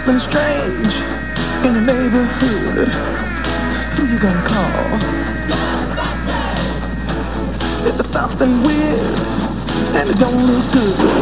something strange in your neighborhood, who you gonna call? If there's something weird and it don't look good,